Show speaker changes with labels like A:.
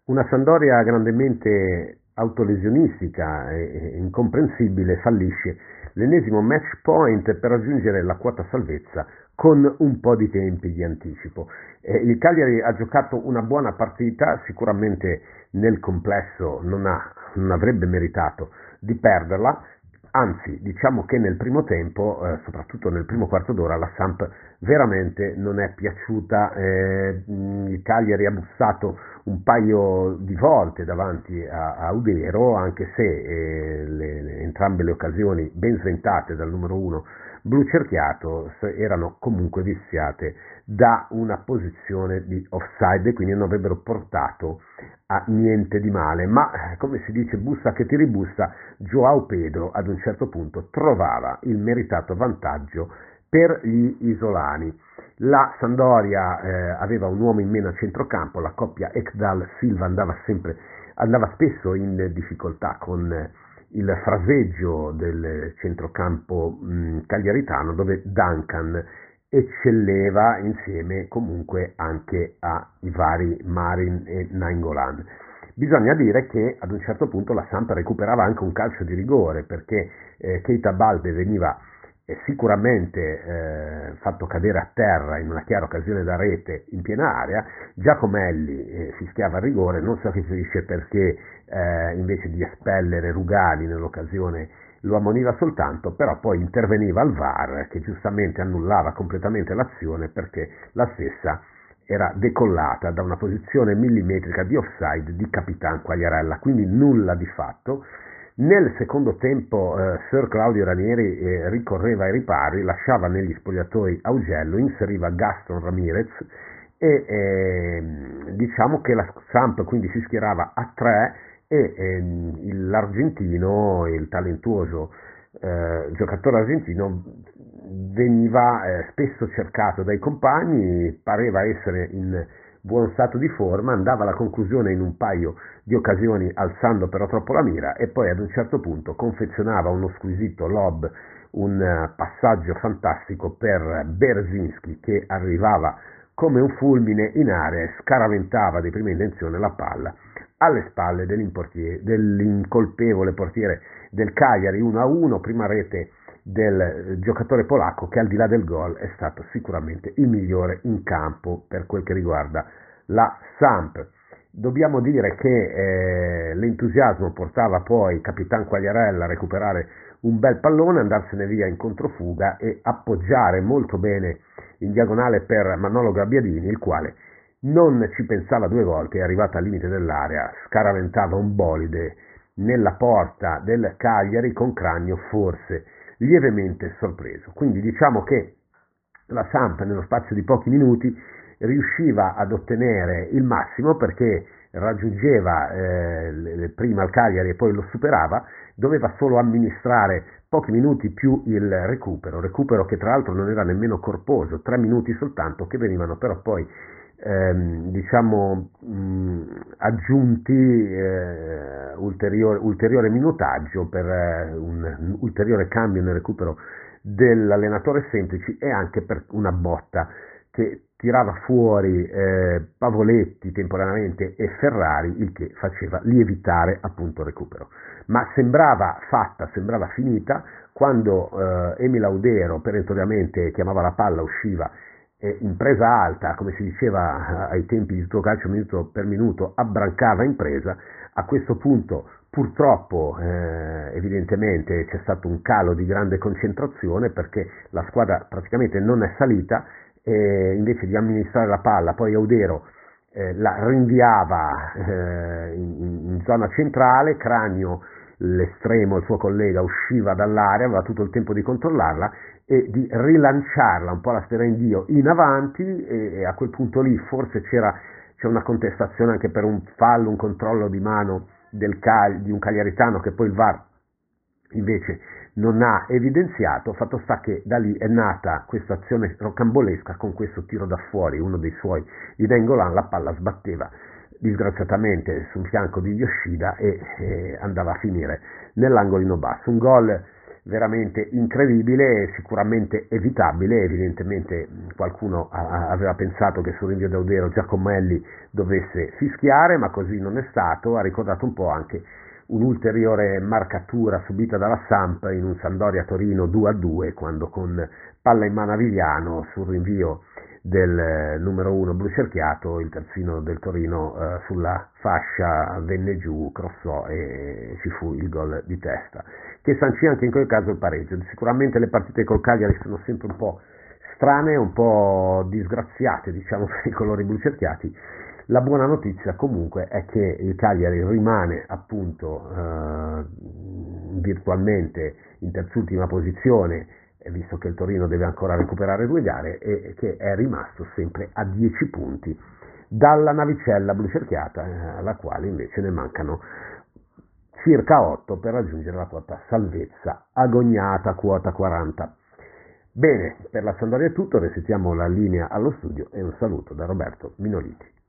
A: Una Sampdoria grandemente autolesionistica e incomprensibile fallisce l'ennesimo match point per raggiungere la quota salvezza con un po' di tempi di anticipo. Il Cagliari ha giocato una buona partita, sicuramente nel complesso non avrebbe meritato di perderla, anzi diciamo che nel primo tempo, soprattutto nel primo quarto d'ora, la Samp veramente non è piaciuta. Il Cagliari ha bussato un paio di volte davanti a Udero, anche se entrambe le occasioni ben sventate dal numero uno blu cerchiato erano comunque viziate da una posizione di offside e quindi non avrebbero portato a niente di male, ma come si dice bussa che ti ribussa, Joao Pedro ad un certo punto trovava il meritato vantaggio per gli isolani. La Sampdoria aveva un uomo in meno a centrocampo, la coppia Ekdal-Silva andava spesso in difficoltà con il fraseggio del centrocampo cagliaritano, dove Duncan eccelleva insieme comunque anche ai vari Marin e Nainggolan. Bisogna dire che ad un certo punto la Samp recuperava anche un calcio di rigore, perché Keita Balde veniva sicuramente fatto cadere a terra in una chiara occasione da rete in piena area. Giacomelli fischiava il rigore, non si capisce perché invece di espellere Rugani nell'occasione lo ammoniva soltanto, però poi interveniva il VAR che giustamente annullava completamente l'azione perché la stessa era decollata da una posizione millimetrica di offside di Capitan Quagliarella, quindi nulla di fatto. Nel secondo tempo Sir Claudio Ranieri ricorreva ai ripari, lasciava negli spogliatoi Augello, inseriva Gaston Ramirez e diciamo che la Samp quindi si schierava a 3 e l'argentino, il talentuoso giocatore argentino veniva spesso cercato dai compagni, pareva essere in buon stato di forma, andava alla conclusione in un paio di occasioni alzando però troppo la mira e poi ad un certo punto confezionava uno squisito lob, un passaggio fantastico per Berzinski che arrivava come un fulmine in area e scaraventava di prima intenzione la palla alle spalle dell'incolpevole portiere del Cagliari. 1-1, prima rete del giocatore polacco che al di là del gol è stato sicuramente il migliore in campo per quel che riguarda la Samp. Dobbiamo dire che l'entusiasmo portava poi Capitan Quagliarella a recuperare un bel pallone, andarsene via in controfuga e appoggiare molto bene in diagonale per Manolo Gabbiadini, il quale non ci pensava due volte, è arrivato al limite dell'area, scaraventava un bolide nella porta del Cagliari con cranio forse lievemente sorpreso. Quindi diciamo che la Samp nello spazio di pochi minuti riusciva ad ottenere il massimo perché raggiungeva prima il Cagliari e poi lo superava, doveva solo amministrare pochi minuti più il recupero che tra l'altro non era nemmeno corposo, 3 minuti soltanto che venivano però poi aggiunti ulteriore minutaggio per un ulteriore cambio nel recupero dell'allenatore Semplici e anche per una botta che tirava fuori Pavoletti temporaneamente e Ferrari, il che faceva lievitare appunto il recupero. Ma sembrava finita quando Emil Audero perentoriamente chiamava la palla, usciva in presa alta, come si diceva ai tempi di tutto calcio minuto per minuto, abbrancava in presa. A questo punto purtroppo evidentemente c'è stato un calo di grande concentrazione perché la squadra praticamente non è salita e invece di amministrare la palla poi Audero la rinviava in zona centrale, Cranio l'estremo, il suo collega, usciva dall'area, aveva tutto il tempo di controllarla e di rilanciarla un po' la sfera in Dio in avanti e a quel punto lì forse c'è una contestazione anche per un fallo, un controllo di mano di un cagliaritano che poi il VAR invece non ha evidenziato. Fatto sta che da lì è nata questa azione rocambolesca con questo tiro da fuori, uno dei suoi di Nainggolan, la palla sbatteva disgraziatamente sul fianco di Yoshida e andava a finire nell'angolino basso. Un gol veramente incredibile, sicuramente evitabile. Evidentemente qualcuno aveva pensato che sul rinvio d'Audero Giacomelli dovesse fischiare, ma così non è stato. Ha ricordato un po' anche un'ulteriore marcatura subita dalla Samp in un Sampdoria-Torino 2-2, quando con palla in mano a Viviano sul rinvio del numero 1 blu cerchiato, il terzino del Torino sulla fascia venne giù, crossò e ci fu il gol di testa, che sancì anche in quel caso il pareggio. Sicuramente le partite col Cagliari sono sempre un po' strane, un po' disgraziate, diciamo, per i colori blu cerchiati. La buona notizia comunque è che il Cagliari rimane appunto virtualmente in terzultima posizione, visto che il Torino deve ancora recuperare 2 gare, e che è rimasto sempre a 10 punti dalla navicella blu cerchiata, alla quale invece ne mancano circa 8 per raggiungere la quota salvezza agognata, quota 40. Bene, per la Sampdoria è tutto, resettiamo la linea allo studio e un saluto da Roberto Minoliti.